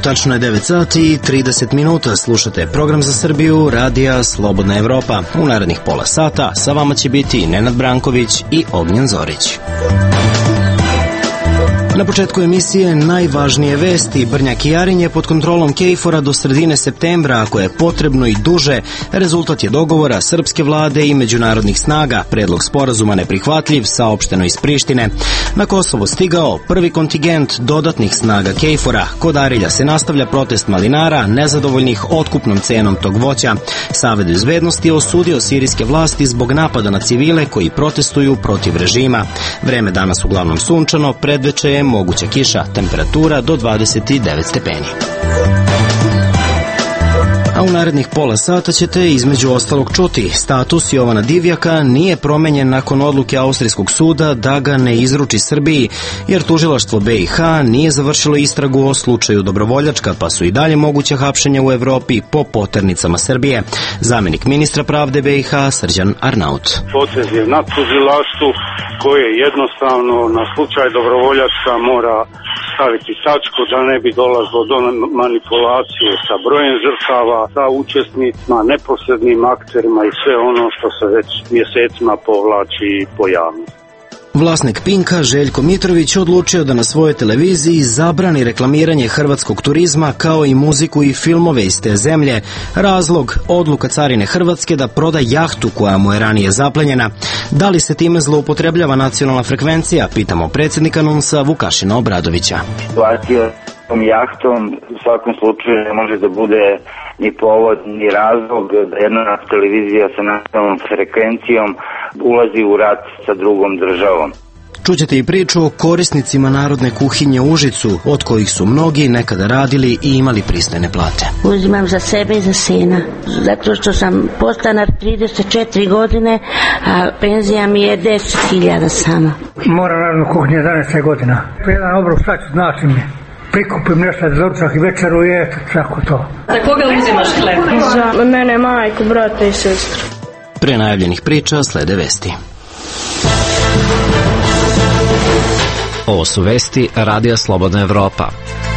Tačno je 9 sati i 30 minuta. Slušate program za Srbiju, radija Slobodna Evropa. U narednih pola sata sa vama će biti Nenad Branković i Ognjen Zorić. Na početku emisije najvažnije vesti. Brnjak i Jarinje pod kontrolom KFOR-a do sredine septembra, ako je potrebno i duže. Rezultat je dogovora srpske vlade i međunarodnih snaga. Predlog sporazuma neprihvatljiv, saopšteno iz Prištine. Na Kosovo stigao prvi kontingent dodatnih snaga KFOR-a. Kod Arilja se nastavlja protest malinara, nezadovoljnih otkupnom cenom tog voća. Savet bezbednosti je osudio sirijske vlasti zbog napada na civile koji protestuju protiv režima. Vreme danas uglavnom sunčano, predveče je moguća kiša, temperatura do 29 stepeni. A u narednih pola sata ćete između ostalog čuti: status Jovana Divjaka nije promenjen nakon odluke Austrijskog suda da ga ne izruči Srbiji, jer tužilaštvo BiH nije završilo istragu o slučaju Dobrovoljačka, pa su i dalje moguća hapšenja u Evropi po poternicama Srbije. Zamenik ministra pravde BiH Srđan Arnaut. Potez je na tužilaštvu koje jednostavno na slučaj Dobrovoljačka mora staviti tačku da ne bi dolazilo do manipulacije sa brojem žrtava, sa učesnicima, neposrednim akterima i sve ono što se već mjesecima povlači po javnosti. Vlasnik Pinka Željko Mitrović odlučio da na svojoj televiziji zabrani reklamiranje hrvatskog turizma kao i muziku i filmove iz te zemlje. Razlog: odluka carine Hrvatske da proda jahtu koja mu je ranije zaplenjena. Da li se time zloupotrebljava nacionalna frekvencija? Pitamo predsjednika NUNS-a Vukašina Obradovića. Situacija s tom jahtom u svakom slučaju ne može da bude ni povod ni razlog da jedna televizija sa nacionalnom frekvencijom ulazi u rat sa drugom državom. Čućete i priču o korisnicima narodne kuhinje u Užicu, od kojih su mnogi nekada radili i imali pristojne plate. Uzimam za sebe i za sina, zato što sam podstanar 34 godine, a penzija mi je 10.000 sama. Moram narodnu kuhinju 11 godina. Jedan obrok šta ću znači mi. Prikupim nešto za ručak i večeru i eto, tako to. Za koga uzimaš hleb? Za mene, majku, brata i sestru. Pre najavljenih priča slede vesti. Ovo su vesti Radija Slobodna Evropa.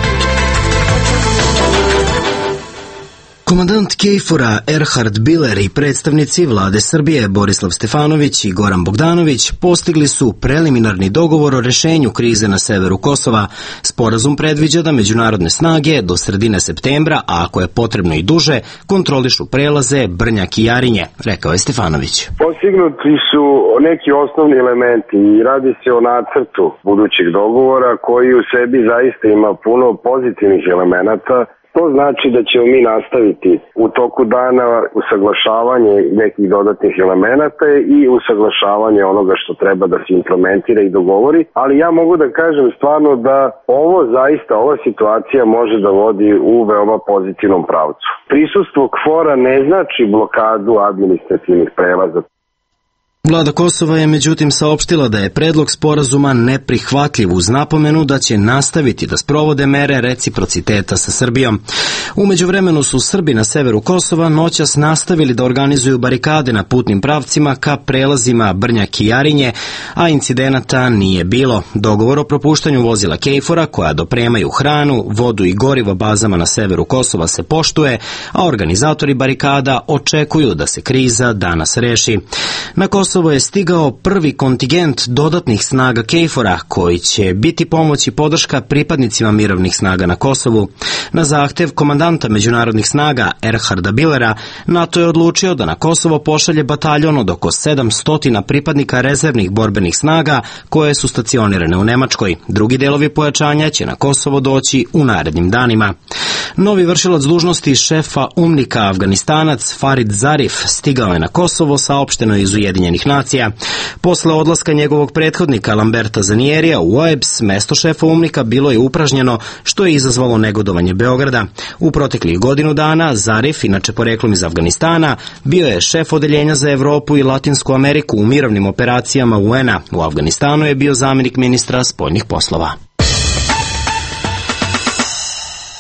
Komandant KFOR-a Erhard Biller i predstavnici vlade Srbije Borislav Stefanović i Goran Bogdanović postigli su preliminarni dogovor o rešenju krize na severu Kosova. Sporazum predviđa da međunarodne snage do sredine septembra, a ako je potrebno i duže, kontrolišu prelaze Brnjak i Jarinje, rekao je Stefanović. Postignuti su neki osnovni elementi i radi se o nacrtu budućeg dogovora koji u sebi zaista ima puno pozitivnih elemenata. To znači da ćemo mi nastaviti u toku dana usaglašavanje nekih dodatnih elemenata i usaglašavanje onoga što treba da se implementira i dogovori, ali ja mogu da kažem stvarno da ova situacija može da vodi u veoma pozitivnom pravcu. Prisustvo KFOR-a ne znači blokadu administrativnih prelaza. Vlada Kosova je međutim saopštila da je predlog sporazuma neprihvatljiv, uz napomenu da će nastaviti da sprovode mere reciprociteta sa Srbijom. U međuvremenu su Srbi na severu Kosova noćas nastavili da organizuju barikade na putnim pravcima ka prelazima Brnjak i Jarinje, a incidenata nije bilo. Dogovor o propuštanju vozila KFOR-a koja dopremaju hranu, vodu i gorivo bazama na severu Kosova se poštuje, a organizatori barikada očekuju da se kriza danas reši. Na Kosovo je stigao prvi kontingent dodatnih snaga KFOR-a koji će biti pomoć i podrška pripadnicima mirovnih snaga na Kosovu. Na zahtev komandanta međunarodnih snaga Erharda Billera, NATO je odlučio da na Kosovo pošalje bataljon od oko 700 pripadnika rezervnih borbenih snaga koje su stacionirane u Nemačkoj. Drugi delovi pojačanja će na Kosovo doći u narednim danima. Novi vršilac dužnosti šefa UNMIK-a Afganistanac Farid Zarif stigao je na Kosovo, saopšteno iz Ujedinjenih nacija. Posle odlaska njegovog prethodnika Lamberta Zanierija u OEBS, mesto šefa UNMIK-a bilo je upražnjeno, što je izazvalo negodovanje Beograda. U proteklih godinu dana Zarif, inače poreklom iz Afganistana, bio je šef odeljenja za Evropu i Latinsku Ameriku u mirovnim operacijama UN-a. U Afganistanu je bio zamenik ministra spoljnih poslova.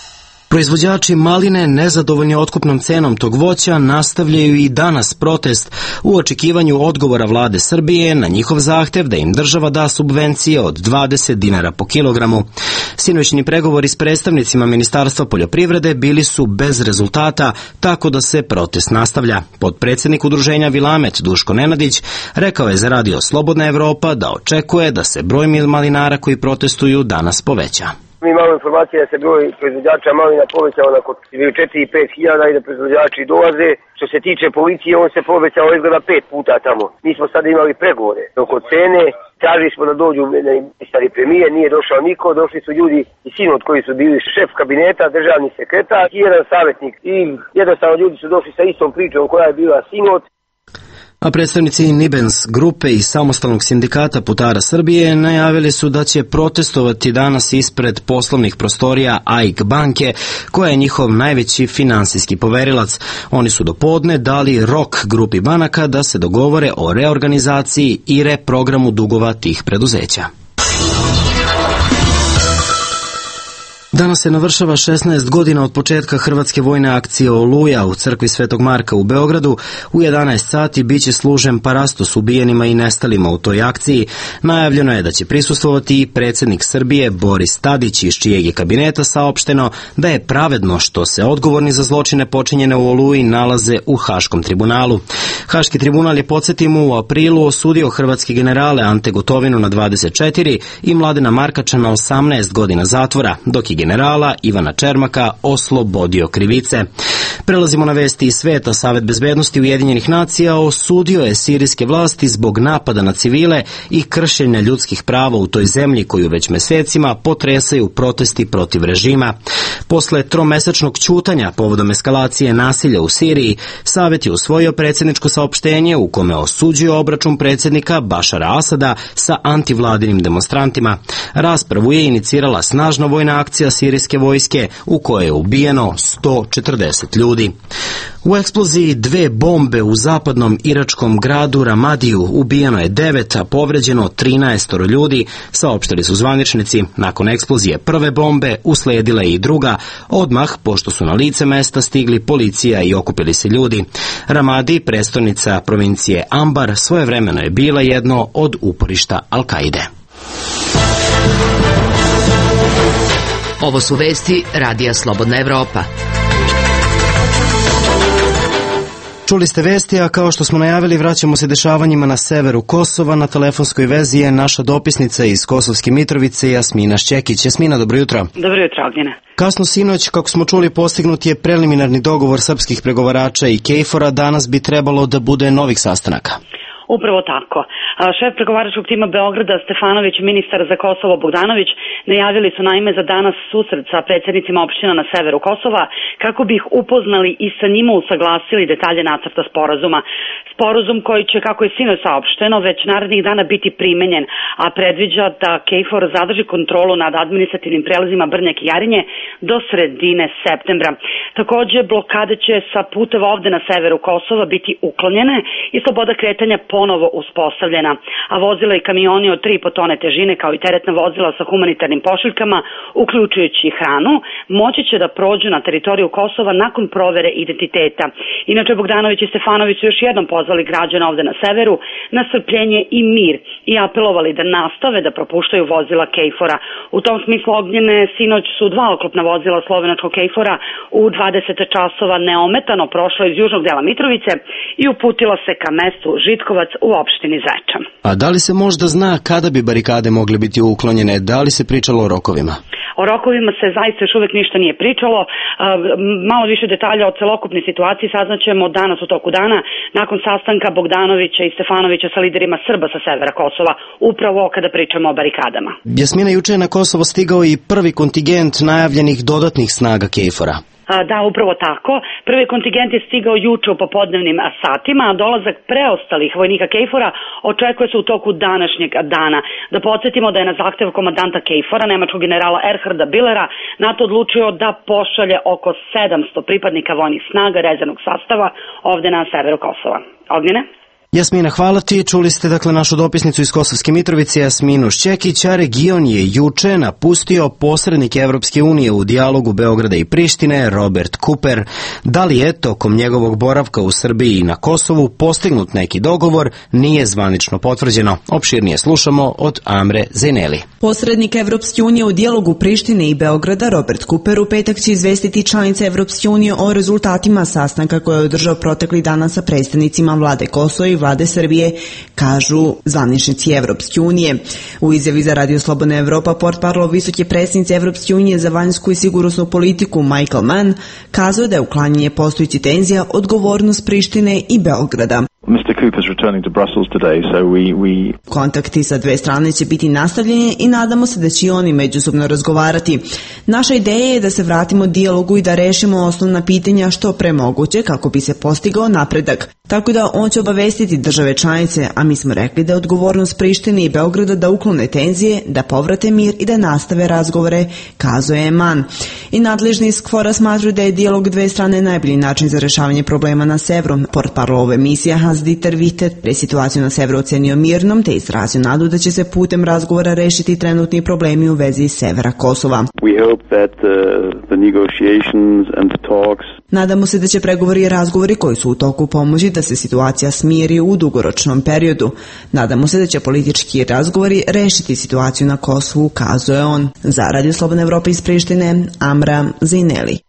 Proizvođači maline, nezadovoljni otkupnom cenom tog voća, nastavljaju i danas protest u očekivanju odgovora vlade Srbije na njihov zahtev da im država da subvencije od 20 dinara po kilogramu. Sinoćni pregovori s predstavnicima Ministarstva poljoprivrede bili su bez rezultata, tako da se protest nastavlja. Potpredsednik udruženja Vilamet Duško Nenadić rekao je za radio Slobodna Evropa da očekuje da se broj malinara koji protestuju danas poveća. Mi imamo informacije da se broj proizvođača malina povećao na 4 i 5 hiljada i da proizvođači dolaze. Što se tiče policije, on se povećao izgleda 5 puta tamo. Mi smo sad imali pregovore oko cene, tražili smo da dođu ministar i premijer, nije došao niko, došli su ljudi i sinod koji su bili šef kabineta, državni sekretar i jedan savjetnik. I jednostavno ljudi su došli sa istom pričom koja je bila sinod. A predstavnici Nibens grupe i samostalnog sindikata putara Srbije najavili su da će protestovati danas ispred poslovnih prostorija AIK banke, koja je njihov najveći finansijski poverilac. Oni su dopodne dali rok grupi banaka da se dogovore o reorganizaciji i reprogramu dugova tih preduzeća. Danas se navršava 16 godina od početka hrvatske vojne akcije Oluja u crkvi Svetog Marka u Beogradu. U 11 sati biće služen parastos ubijenima i nestalima u toj akciji. Najavljeno je da će prisustvovati i predsjednik Srbije Boris Tadić, iz čijeg je kabineta saopšteno da je pravedno što se odgovorni za zločine počinjene u Oluji nalaze u Haškom tribunalu. Haški tribunal je, podsjetimo, u aprilu osudio hrvatske generale Ante Gotovinu na 24 i Mladena Markača na 18 godina zatvora, dok je generala Ivana Čermaka oslobodio krivice. Prelazimo na vesti iz sveta. Savet bezbednosti Ujedinjenih nacija osudio je sirijske vlasti zbog napada na civile i kršenja ljudskih prava u toj zemlji koju već mesecima potresaju protesti protiv režima. Posle tromesečnog ćutanja povodom eskalacije nasilja u Siriji, Savet je usvojio predsjedničko saopštenje u kome osuđuje obračun predsjednika Bašara Asada sa antivladinim demonstrantima. Raspravu je inicirala snažna vojna akcija sirijske vojske u kojoj je ubijeno 140 ljudi. U eksploziji 2 bombe u zapadnom iračkom gradu Ramadiju ubijeno je 9, a povređeno 13 ljudi, saopštili su zvaničnici. Nakon eksplozije prve bombe usledila je i druga, odmah pošto su na lice mesta stigli policija i okupili se ljudi. Ramadi, prestolnica provincije Ambar, svojevremeno je bila jedno od uporišta Al-Kaide. Ovo su vesti Radija Slobodna Evropa. Čuli ste vesti, a kao što smo najavili, vraćamo se dešavanjima na severu Kosova. Na telefonskoj vezi je naša dopisnica iz Kosovske Mitrovice, Jasmina Šćekić. Jasmina, dobro jutro. Dobro jutro, Ognjene. Kasno sinoć, kako smo čuli, postignut je preliminarni dogovor srpskih pregovarača i KFOR-a. Danas bi trebalo da bude novih sastanaka. Upravo tako. Šef pregovaračkog tima Beograda Stefanović i ministar za Kosovo Bogdanović najavili su naime za danas susret sa predsjednicima opština na severu Kosova kako bi ih upoznali i sa njima usaglasili detalje nacrta sporazuma. Sporazum koji će, kako je sinoć saopšteno, već narednih dana biti primenjen, a predviđa da KFOR zadrži kontrolu nad administrativnim prelazima Brnjak i Jarinje do sredine septembra. Također, blokade će sa puteva ovde na severu Kosova biti uklonjene i sloboda kretanja ponovo uspostavljena, a vozila i kamioni od 3,5 tone težine kao i teretna vozila sa humanitarnim pošiljkama, uključujući i hranu, moći će da prođu na teritoriju Kosova nakon provere identiteta. Inače, Bogdanović i Stefanović su još jednom pozvali građana ovde na severu na strpljenje i mir i apelovali da nastave da propuštaju vozila KFOR-a. U tom smislu, Ognjene, sinoć su 2 oklopna vozila slovenačkog KFOR-a u 20 časova neometano prošla iz južnog dela Mitrovice i uputila se ka mestu Žitkovac u opštini Zvečan. A da li se možda zna kada bi barikade mogle biti uklonjene? Da li se pričalo o rokovima? O rokovima se zaista još uvijek ništa nije pričalo. Malo više detalja o celokupnoj situaciji saznaćemo danas u toku dana nakon sastanka Bogdanovića i Stefanovića sa liderima Srba sa severa Kosova, upravo kada pričamo o barikadama. Jasmina, juče je na Kosovo stigao i prvi kontingent najavljenih dodatnih snaga KFOR-a. Da, upravo tako. Prvi kontingent je stigao juče u popodnevnim satima, a dolazak preostalih vojnika KFOR-a očekuje se u toku današnjeg dana. Da podsjetimo da je na zahtev komandanta KFOR-a, nemačkog generala Erharda Billera, NATO odlučio da pošalje oko 700 pripadnika vojnih snaga rezervnog sastava ovde na severu Kosova. Ognjene? Jasmina, hvala ti. Čuli ste dakle našu dopisnicu iz Kosovske Mitrovice, Jasminu Šćekić, a region je juče napustio posrednik Evropske unije u dijalogu Beograda i Prištine, Robert Cooper. Da li je tokom njegovog boravka u Srbiji i na Kosovu postignut neki dogovor, nije zvanično potvrđeno. Opširnije slušamo od Amre Zeneli. Posrednik Evropske unije u dijalogu Prištine i Beograda, Robert Cooper, u petak će izvestiti članice Evropske unije o rezultatima sastanka koje je održao protekli dana sa predstavnicima vlade Kosova i vlade Srbije, kažu zvaničnici Evropske unije. U izjavi za Radio Slobodna Evropa portparol visoke predstavnice Evropske unije za vanjsku i sigurnosnu politiku Michael Mann kazao da je uklanjanje postojećih tenzija odgovornost Prištine i Beograda. Kontakti sa dve strane će biti nastavljeni i nadamo se da će oni međusobno razgovarati. Naša ideja je da se vratimo dijalogu i da rešimo osnovna pitanja što pre moguće kako bi se postigao napredak. Tako da on će obavestiti države članice, a mi smo rekli da je odgovornost Prištine i Beograda da uklone tenzije, da povrate mir i da nastave razgovore, kazao je Mann. I nadležni iz KFOR-a smatruju da je dijalog dve strane najbolji način za rešavanje problema na severu. Portparol ove misije Hans-Dieter Witte je situaciju na severu ocenio mirnom te izrazio nadu da će se putem razgovora rešiti trenutni problemi u vezi severa Kosova. Nadamo se da će pregovori i razgovori koji su u toku pomoći da se situacija smiri u dugoročnom periodu. Nadamo se da će politički razgovori rešiti situaciju na Kosovu, kazuje on. Za Radio Slobodna Evropa iz Prištine, Amra Zineli.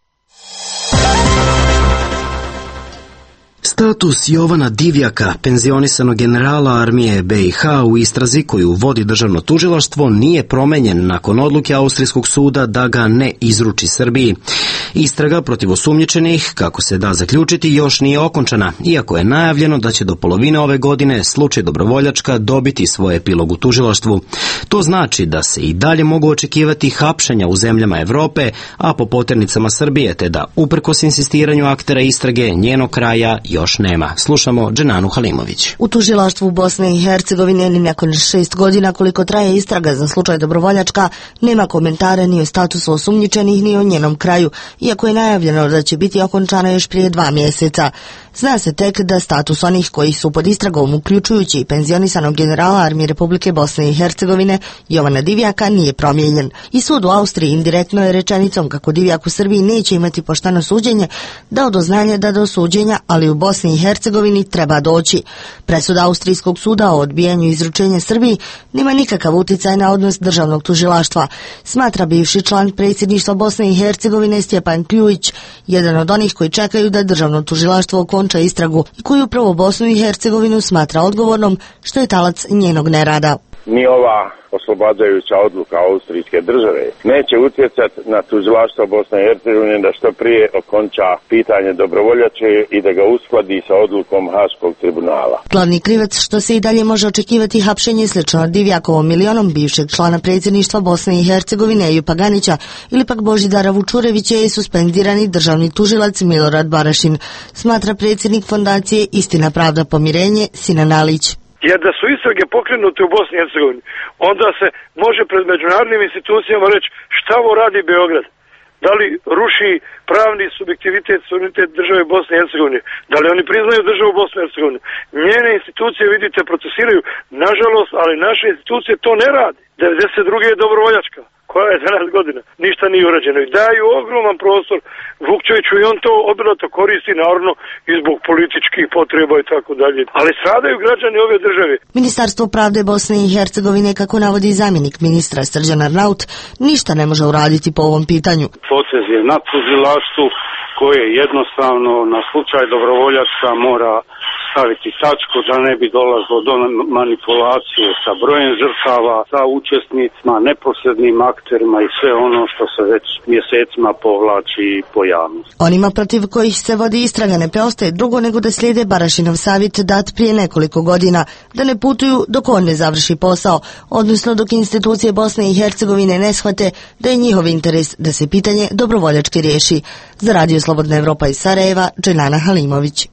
Status Jovana Divjaka, penzionisanog generala armije BiH u istrazi koju vodi državno tužilaštvo, nije promenjen nakon odluke austrijskog suda da ga ne izruči Srbiji. Istraga protiv osumnjičenih, kako se da zaključiti, još nije okončana, iako je najavljeno da će do polovine ove godine slučaj Dobrovoljačka dobiti svoj epilog u tužilaštvu. To znači da se i dalje mogu očekivati hapšenja u zemljama Evrope, a po poternicama Srbije, te da uprkos insistiranju aktera istrage njenog kraja još nema. Slušamo Dženanu Halimović. U tužilaštvu Bosne i Hercegovine ni nakon 6 godina koliko traje istraga za slučaj Dobrovoljačka nema komentara ni o statusu osumnjičenih ni o njenom kraju, iako je najavljeno da će biti okončano još prije 2 mjeseca. Zna se tek da status onih koji su pod istragom, uključujući penzionisanog generala armije Republike Bosne i Hercegovine Jovana Divjaka, nije promijenjen. I sud u Austriji indirektno je rečenicom kako Divjak u Srbiji neće imati pošteno suđenje dao do znanja da do suđenja, ali u Bosni i Hercegovini treba doći. Presuda Austrijskog suda o odbijanju izručenja Srbiji nema nikakav utjecaj na odnos državnog tužilaštva, smatra bivši član predsjedništva Bosne i Hercegovine Stjepan Kljujić, jedan od onih koji čekaju da državno tužilaštvo okonča istragu i koji upravo Bosnu i Hercegovinu smatra odgovornom što je talac njenog nerada. Ni ova oslobađajuća odluka austrijske države neće utjecati na tužilaštvo Bosne i Hercegovine da što prije okonča pitanje Dobrovoljače i da ga uskladi sa odlukom Haškog tribunala. Glavni krivac što se i dalje može očekivati hapšenje slično Divjakovom milionom bivšeg člana predsjedništva Bosne i Hercegovine Ejupa Ganića ili pak Božidara Vučurevića je suspendirani državni tužilac Milorad Barašin, smatra predsjednik fondacije Istina, pravda, pomirenje Sinan Alić. Jer da su istrage pokrenute u Bosni i Hercegovini, onda se može pred međunarodnim institucijama reći šta ovo radi Beograd. Da li ruši pravni subjektivitet, suverenitet države Bosne i Hercegovine? Da li oni priznaju državu Bosne i Hercegovine? Njene institucije, vidite, procesiraju. Nažalost, ali naše institucije to ne radi. 92. je Dobrovoljačka, koja je 11 godina. Ništa nije urađeno. I daju ogroman prostor Vukčeviću i on to obilato koristi, naravno, i zbog političkih potreba i tako dalje. Ali stradaju građani ove države. Ministarstvo pravde Bosne i Hercegovine, kako navodi zamjenik ministra Srđan Arnaut, ništa ne može uraditi po ovom pitanju. Potez je na tužilaštvu koje jednostavno na slučaj Dobrovoljačka mora staviti tačku da ne bi dolazilo do manipulacije sa brojem žrtava, sa učesnicima, neposrednim akterima i sve ono što se već mjesecima povlači po javnosti. Onima protiv kojih se vodi istraga ne preostaje drugo nego da slijede Barašinov savjet dat prije nekoliko godina, da ne putuju dok on ne završi posao, odnosno dok institucije Bosne i Hercegovine ne shvate da je njihov interes da se pitanje Dobrovoljačke riješi. Za Radio Slobodna Evropa iz Sarajeva, Dženana Halimović.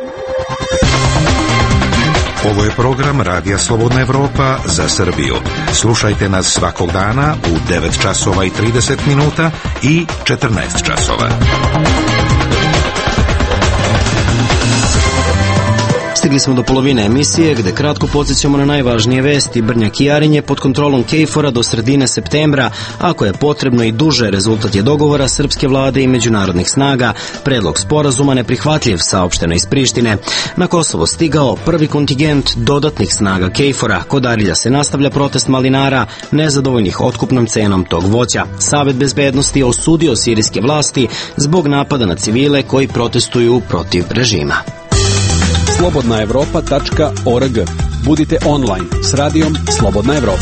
Ovo je program Radija Slobodna Evropa za Srbiju. Slušajte nas svakog dana u 9 časova i 30 minuta i 14 časova. Stigli smo do polovine emisije gde kratko podsjećamo na najvažnije vesti. Brnjak i Jarinje pod kontrolom KFOR-a do sredine septembra. Ako je potrebno i duže, rezultat je dogovora srpske vlade i međunarodnih snaga. Predlog sporazuma neprihvatljiv, saopšteno iz Prištine. Na Kosovo stigao prvi kontingent dodatnih snaga KFOR-a. Kod Arilja se nastavlja protest malinara nezadovoljnih otkupnom cenom tog voća. Savet bezbednosti osudio sirijske vlasti zbog napada na civile koji protestuju protiv režima. Slobodnaevropa.org. Budite online s radijom Slobodna Evropa.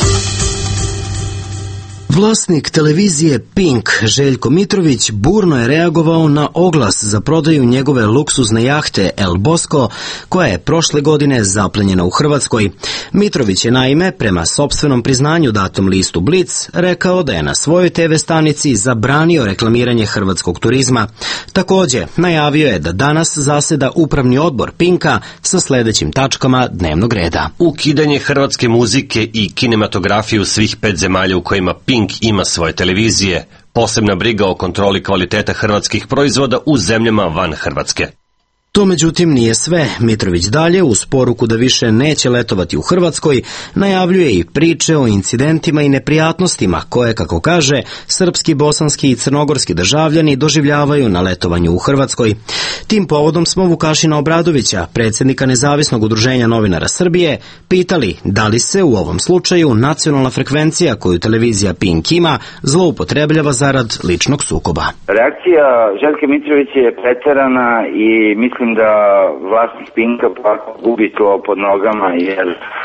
Vlasnik televizije Pink, Željko Mitrović, burno je reagovao na oglas za prodaju njegove luksuzne jahte El Bosco, koja je prošle godine zaplenjena u Hrvatskoj. Mitrović je naime, prema sopstvenom priznanju datom listu Blic, rekao da je na svojoj TV stanici zabranio reklamiranje hrvatskog turizma. Također, najavio je da danas zaseda upravni odbor Pinka sa sljedećim tačkama dnevnog reda. Ukidanje hrvatske muzike i kinematografije u svih 5 zemalja u kojima Pink ima svoje televizije, posebna briga o kontroli kvaliteta hrvatskih proizvoda u zemljama van Hrvatske. To međutim nije sve. Mitrović dalje, uz poruku da više neće letovati u Hrvatskoj, najavljuje i priče o incidentima i neprijatnostima koje, kako kaže, srpski, bosanski i crnogorski državljani doživljavaju na letovanju u Hrvatskoj. Tim povodom smo Vukašina Obradovića, predsjednika Nezavisnog udruženja novinara Srbije, pitali da li se u ovom slučaju nacionalna frekvencija koju televizija Pink ima zloupotrebljava zarad ličnog sukoba. Reakcija Željka Mitrovića je preterana i mislim da vlasnik Pinka gubi tlo pod nogama, jer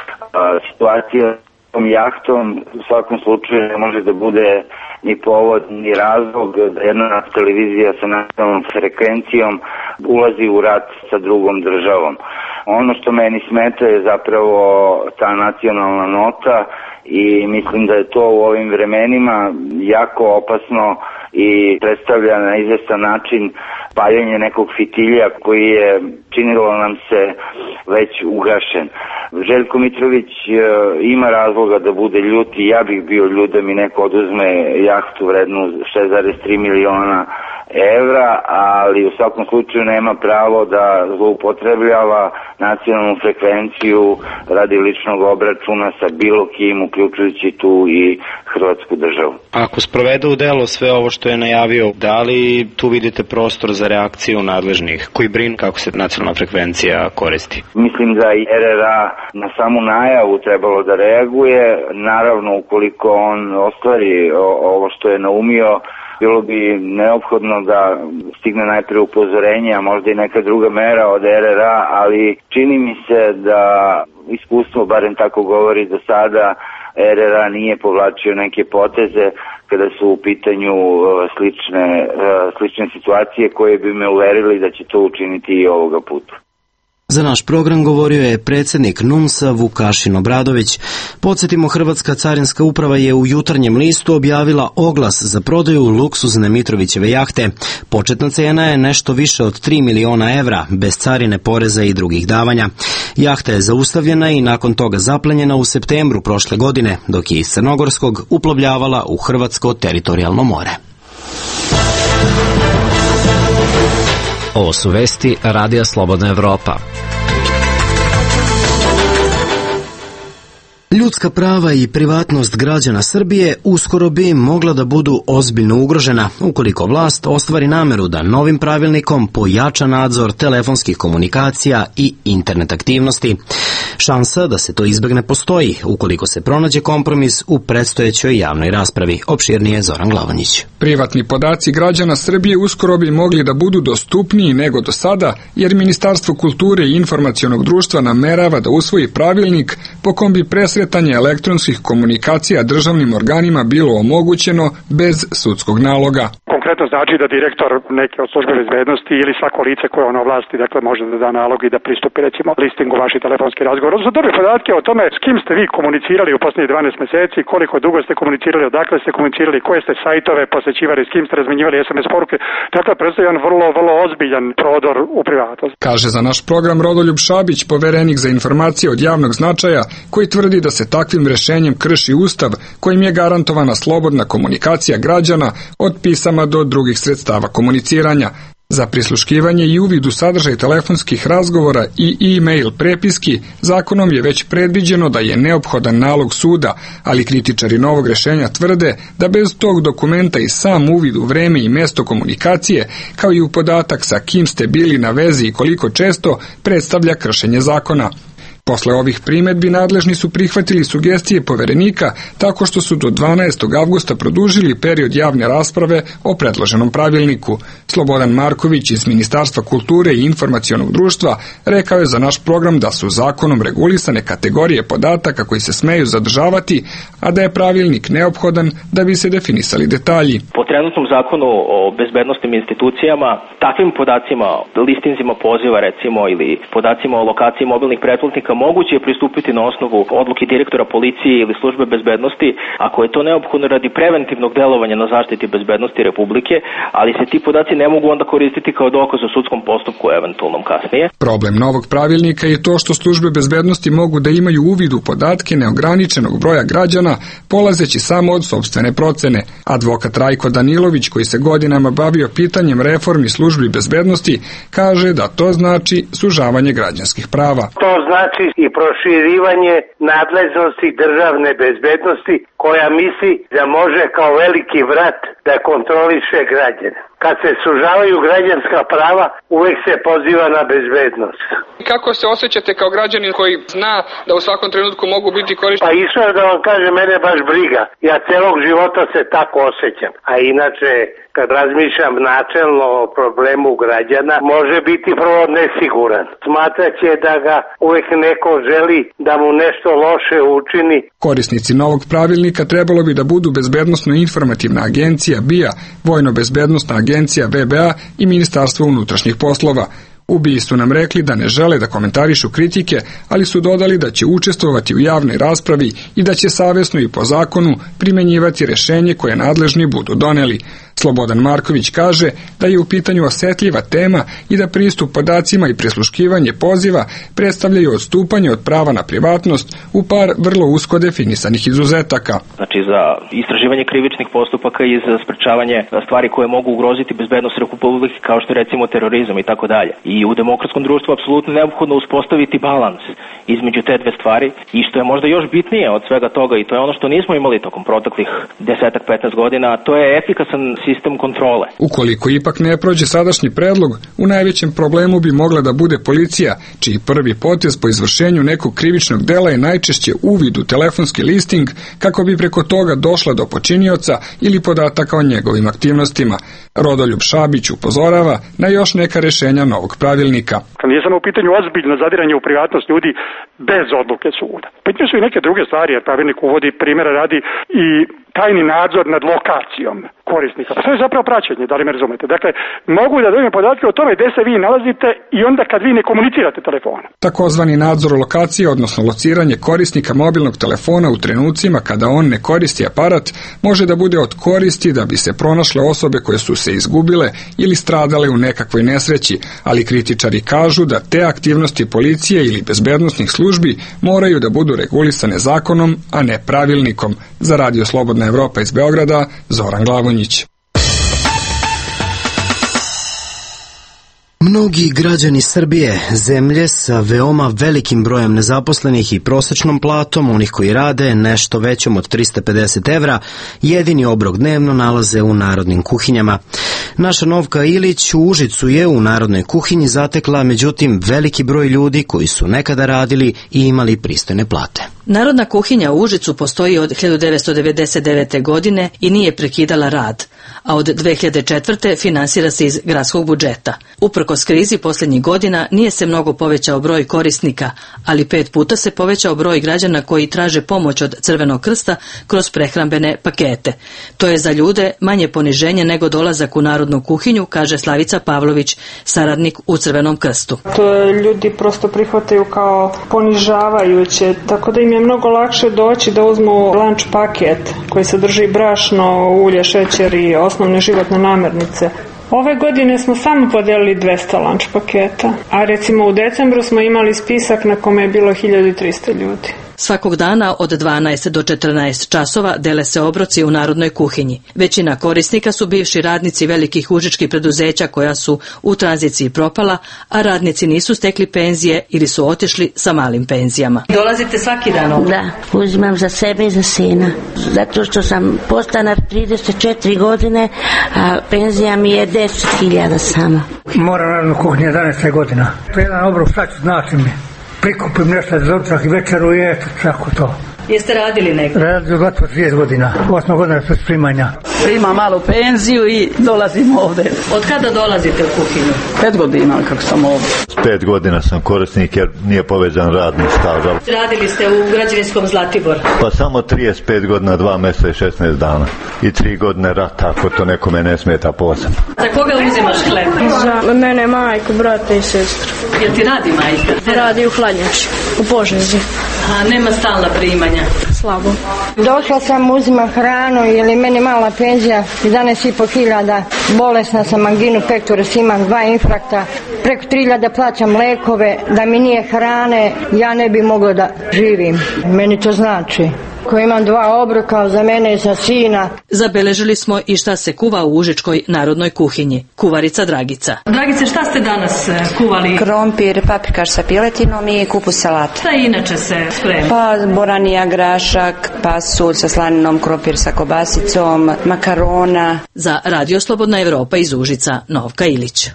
situacija s tom jahtom u svakom slučaju ne može da bude ni povod ni razlog da jedna televizija sa nacionalnom frekvencijom ulazi u rat sa drugom državom. Ono što meni smeta je zapravo ta nacionalna nota i mislim da je to u ovim vremenima jako opasno i predstavlja na izvestan način paljenje nekog fitilja koji je, činilo nam se, već ugašen. Željko Mitrović ima razloga da bude ljut i ja bih bio ljut da mi neko oduzme jahtu vrednu 6,3 miliona evra, ali u svakom slučaju nema pravo da zloupotrebljava nacionalnu frekvenciju radi ličnog obračuna sa bilo kim, uključujući tu i Hrvatsku državu. Ako sprovede u delo sve ovo što je najavio, da li tu vidite prostor za reakciju nadležnih koji brinu kako se nacionalna frekvencija koristi? Mislim da i RRA na samu najavu trebalo da reaguje. Naravno, ukoliko on ostvari ovo što je naumio, bilo bi neophodno da stigne najprije upozorenje, a možda i neka druga mera od RRA, ali čini mi se da iskustvo, barem tako govori do sada, RRA nije povlačio neke poteze kada su u pitanju slične situacije koje bi me uverili da će to učiniti i ovoga puta. Za naš program govorio je predsjednik NUMS-a Vukašin Obradović. Podsjetimo, Hrvatska carinska uprava je u Jutarnjem listu objavila oglas za prodaju luksuzne Mitrovićeve jahte. Početna cena je nešto više od 3 miliona evra, bez carine, poreza i drugih davanja. Jahta je zaustavljena i nakon toga zaplenjena u septembru prošle godine, dok je iz Crnogorskog uplovljavala u hrvatsko teritorijalno more. Ovo su vesti Radija Slobodna Evropa. Ljudska prava i privatnost građana Srbije uskoro bi mogla da budu ozbiljno ugrožena ukoliko vlast ostvari nameru da novim pravilnikom pojača nadzor telefonskih komunikacija i internet aktivnosti. Šansa da se to izbegne postoji ukoliko se pronađe kompromis u predstojećoj javnoj raspravi. Opširnije Zoran Glavanić. Privatni podaci građana Srbije uskoro bi mogli da budu dostupniji nego do sada, jer Ministarstvo kulture i informacionog društva namerava da usvoji pravilnik po kom bi presretanje elektronskih komunikacija državnim organima bilo omogućeno bez sudskog naloga. Konkretno znači da direktor neke od službe bezbednosti ili svako lice koje ono vlasti, dakle, može da da nalog i da pristupi, recimo, listingu vaših telefonskih razgovora. Odnosno, dobre podatke o tome s kim ste vi komunicirali u posljednjih 12 meseci, koliko dugo ste komunicirali, odakle ste komunicirali, koje ste sajtove posećivali, s kim ste razmenjivali SMS poruke. Dakle, predstavlja jedan vrlo ozbiljan prodor u privatnost. Kaže za naš program Rodoljub Šabić, poverenik za informacije od javnog značaja, koji tvrdi da se takvim rešenjem krši Ustav kojim je garantovana slobodna komunikacija građana od pisama do drugih sredstava komuniciranja. Za prisluškivanje i uvid u sadržaj telefonskih razgovora i e-mail prepiski zakonom je već predviđeno da je neophodan nalog suda, ali kritičari novog rešenja tvrde da bez tog dokumenta i sam uvid u vreme i mesto komunikacije, kao i u podatak sa kim ste bili na vezi i koliko često, predstavlja kršenje zakona. Posle ovih primedbi nadležni su prihvatili sugestije Poverenika tako što su do 12. avgusta produžili period javne rasprave o predloženom pravilniku. Slobodan Marković iz Ministarstva kulture i informacionog društva rekao je za naš program da su zakonom regulisane kategorije podataka koji se smeju zadržavati, a da je pravilnik neophodan da bi se definisali detalji. Po trenutnom zakonu o bezbednosnim institucijama, takvim podacima, listinzima poziva recimo ili podacima o lokaciji mobilnih pretplatnika moguće je pristupiti na osnovu odluke direktora policije ili službe bezbednosti ako je to neophodno radi preventivnog delovanja na zaštiti bezbednosti Republike, ali se ti podaci ne mogu onda koristiti kao dokaz u sudskom postupku eventualnom kasnije. Problem novog pravilnika je to što službe bezbednosti mogu da imaju uvid u podatke neograničenog broja građana, polazeći samo od sopstvene procene. Advokat Rajko Danilović, koji se godinama bavio pitanjem reformi službi bezbednosti, kaže da to znači sužavanje građanskih prava. To znači i proširivanje nadležnosti državne bezbednosti koja misli da može kao veliki brat da kontroliše građane. Kad se sužavaju građanska prava, uvek se poziva na bezbednost. Kako se osjećate kao građanin koji zna da u svakom trenutku mogu biti korišteni? Pa išao da vam kaže, mene baš briga. Ja celog života se tako osjećam. A inače, kad razmišljam načelno o problemu građana, može biti prvo nesiguran. Smatraće da ga uvek neko želi da mu nešto loše učini. Korisnici novog pravilnika trebalo bi da budu Bezbednosno-informativna agencija BIA, Vojno-bezbednosna agencija VBA i Ministarstvo unutrašnjih poslova. U BIA su nam rekli da ne žele da komentarišu kritike, ali su dodali da će učestvovati u javnoj raspravi i da će savesno i po zakonu primenjivati rešenje koje nadležni budu doneli. Slobodan Marković kaže da je u pitanju osetljiva tema i da pristup podacima i prisluškivanje poziva predstavljaju odstupanje od prava na privatnost u par vrlo usko definisanih izuzetaka. Znači za istraživanje krivičnih postupaka i za sprečavanje stvari koje mogu ugroziti bezbednost Republike, kao što je recimo terorizam i tako dalje. I u demokratskom društvu apsolutno neophodno uspostaviti balans između te dve stvari i što je možda još bitnije od svega toga i to je ono što nismo imali tokom proteklih 10-15 godina, to je efikasan sistem kontrole. Ukoliko ipak ne prođe sadašnji predlog, u najvećem problemu bi mogla da bude policija, čiji prvi potez po izvršenju nekog krivičnog dela je najčešće uvid u telefonski listing kako bi preko toga došla do počinioca ili podataka o njegovim aktivnostima. Rodoljub Šabić upozorava na još neka rešenja novog pravilnika. Nije samo u pitanju ozbiljno zadiranje u privatnost ljudi bez odluke suda. Pitanje su i neke druge stvari, jer pravilnik uvodi, primjera radi, i tajni nadzor nad lokacijom korisnika. Pa to je zapravo praćenje, da li me razumete. Dakle, mogu da dobijem podatke o tome gde se vi nalazite i onda kad vi ne komunicirate telefonom. Takozvani nadzor lokacije, odnosno lociranje korisnika mobilnog telefona u trenucima kada on ne koristi aparat, može da bude od koristi da bi se pronašle osobe koje su se izgubile ili stradale u nekakvoj nesreći, ali kritičari kažu da te aktivnosti policije ili bezbednosnih službi moraju da budu regulisane zakonom, a ne pravilnikom. Za Radio Slobodna Evropa iz Beograda, Zoran Glavonjić. Mnogi građani Srbije, zemlje sa veoma velikim brojem nezaposlenih i prosečnom platom, onih koji rade nešto većom od 350 evra, jedini obrok dnevno nalaze u narodnim kuhinjama. Naša Novka Ilić u Užicu je u narodnoj kuhinji zatekla, međutim, veliki broj ljudi koji su nekada radili i imali pristojne plate. Narodna kuhinja u Užicu postoji od 1999. godine i nije prekidala rad, a od 2004. finansira se iz gradskog budžeta. Uprkos krizi posljednjih godina nije se mnogo povećao broj korisnika, ali 5 puta se povećao broj građana koji traže pomoć od Crvenog krsta kroz prehrambene pakete. To je za ljude manje poniženje nego dolazak u narodnu kuhinju, kaže Slavica Pavlović, saradnik u Crvenom krstu. To ljudi prosto prihvataju kao ponižavajuće, tako da im je mnogo lakše doći da uzmu lunch paket koji sadrži brašno, ulje, šećer i osnovne životne namirnice. Ove godine smo samo podelili 200 lunch paketa, a recimo u decembru smo imali spisak na kome je bilo 1300 ljudi. Svakog dana od 12 do 14 časova dele se obroci u narodnoj kuhinji. Većina korisnika su bivši radnici velikih užičkih preduzeća koja su u tranziciji propala, a radnici nisu stekli penzije ili su otišli sa malim penzijama. Dolazite svaki dan ovdje? Da, uzimam za sebe i za sina. Zato što sam postanar 34 godine, a penzija mi je 10.000 sama. Moram radnu kuhinju 11 godina. Jedan obrok sad znači mi. Prikupim nešto za ručak i večeru i eto, tako to. Jeste radili neko? Radio gotovo 30 godina, 8 godina su primanja. Primam malu penziju i dolazim ovdje. Od kada dolazite u kuhinju? 5 godina kako sam ovdje. 5 godina sam korisnik jer nije povezan radni staž. Radili ste u građevinskom Zlatibor? Pa samo 35 godina, 2 mjeseca i 16 dana. I 3 godine rata, ako to nekome ne smeta posebno. Za koga uzimaš hleb? Za mene, majku, brata i sestru. Jel ti radi majka? Radi u hladnjači, u Požegi. A nema stalna primanja? Slabo. Došla sam, uzimam hranu jer je meni mala penzija, 11.500, bolesna sam, anginu pektoris, imam 2 infrakta, preko 3.000 plaćam lekove, da mi nije hrane, ja ne bi mogla da živim. Meni to znači. Ko imam 2 obroka za mene i za sina. Zabeležili smo i šta se kuva u užičkoj narodnoj kuhinji. Kuvarica Dragica. Dragice, šta ste danas kuvali? Krompir, paprikaš sa piletinom i kupus salata. Šta inače se sprema? Pa boranija, grašak, pasulj sa slaninom, krompir sa kobasicom, makarona. Za Radio Slobodna Evropa iz Užica, Novka Ilić.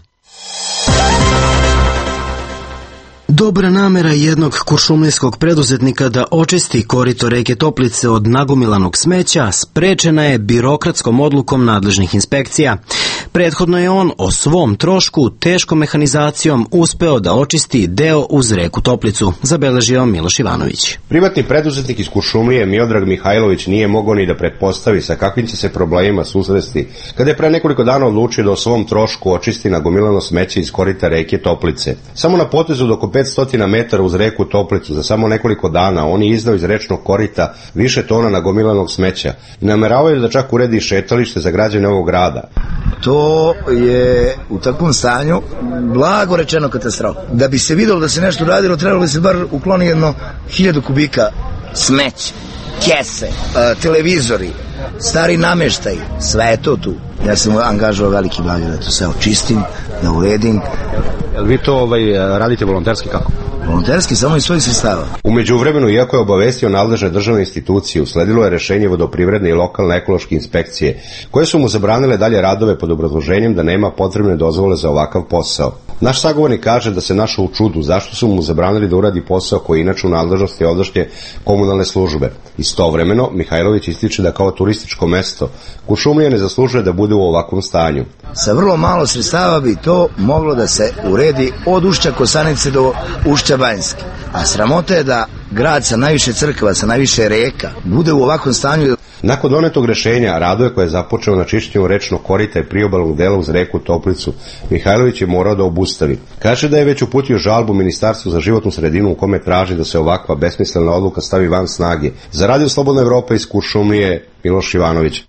Dobra namera jednog kuršumlijskog preduzetnika da očisti korito reke Toplice od nagomilanog smeća sprečena je birokratskom odlukom nadležnih inspekcija. Prethodno je on o svom trošku teškom mehanizacijom uspeo da očisti deo uz reku Toplicu, zabeležio Miloš Ivanović. Privatni preduzetnik iz Kuršumlije Miodrag Mihajlović nije mogao ni da pretpostavi sa kakvim će se problemima susresti kada je pre nekoliko dana odlučio da o svom trošku očisti nagomilano smeće iz korita reke Toplice. Samo na potezu do oko 500 metara uz reku Toplicu za samo nekoliko dana on je izdao iz rečnog korita više tona nagomilanog smeća i nameravaju da čak uredi šetalište za građane ovog grada. To je u takvom stanju blago rečeno katastrofa. Da bi se vidjelo da se nešto radilo, trebalo bi se bar ukloni 1000 kubika smeća, kese, televizori, stari namještaj, sve je to tu. Ja sam angažovao veliki blago da to sve očistim, da uredim. Jel vi to radite volonterski kako? Volonterski, samo iz svojih sredstava. U međuvremenu, iako je obavestio nadležne državne institucije, usledilo je rešenje vodoprivredne i lokalne ekološke inspekcije, koje su mu zabranile dalje radove pod obrazloženjem da nema potrebne dozvole za ovakav posao. Naš sagovornik kaže da se našao u čudu zašto su mu zabranili da uradi posao koji inače u nadležnosti ovdašnje komunalne službe. Istovremeno, Mihajlović ističe da kao turističko mesto Kuršumlija ne zaslužuje da bude u ovakvom stanju. Sa vrlo malo sredstava bi to moglo da se uredi od Ušća Kosanice do Ušća Banjske. A sramota je da grad sa najviše crkva, sa najviše reka, bude u ovakvom stanju. Nakon donetog rešenja, radove koje je započeo na čišćenju rečnog korita i priobalnog dela uz reku Toplicu, Mihajlović je morao da obustavi. Kaže da je već uputio žalbu Ministarstvu za životnu sredinu u kome traži da se ovakva besmislena odluka stavi van snage. Za Radio Slobodna Evropa iz Kuršumlije, Miloš Ivanović.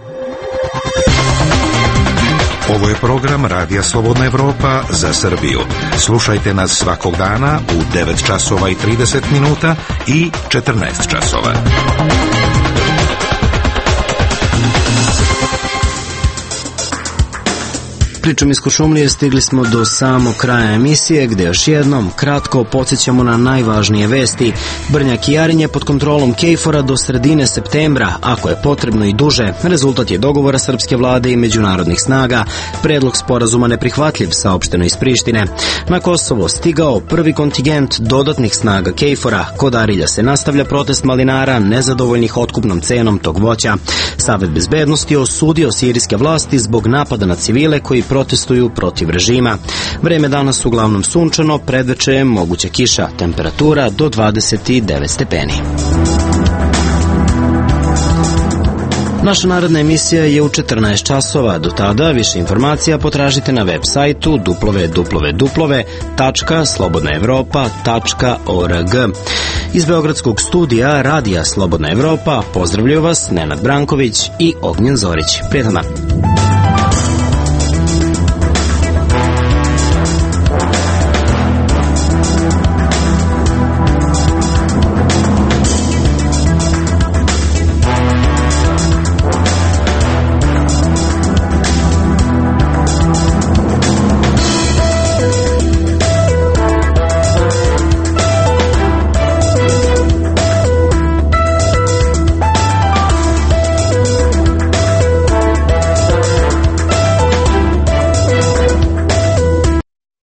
Ovo je program Radija Slobodna Evropa za Srbiju. Slušajte nas svakog dana u 9 časova i 30 minuta i 14 časova. Pričom iz Kuršumlije stigli smo do samog kraja emisije, gde još jednom kratko podsjećamo na najvažnije vesti. Brnjak i Jarinje pod kontrolom KFOR-a do sredine septembra, ako je potrebno i duže. Rezultat je dogovora srpske vlade i međunarodnih snaga. Predlog sporazuma neprihvatljiv, saopšteno iz Prištine. Na Kosovo stigao prvi kontingent dodatnih snaga KFOR-a. Kod Arilja se nastavlja protest malinara nezadovoljnih otkupnom cenom tog voća. Savet bezbednosti osudio sirijske vlasti zbog napada na civile koji protestuju protiv režima. Vreme danas uglavnom sunčano, predveče je moguća kiša, temperatura do 29 stepeni. Naša narodna emisija je u 14 časova. Do tada više informacija potražite na web sajtu www.slobodnaevropa.org. Iz Beogradskog studija Radija Slobodna Evropa pozdravljaju vas Nenad Branković i Ognjen Zorić. Prijetan dan.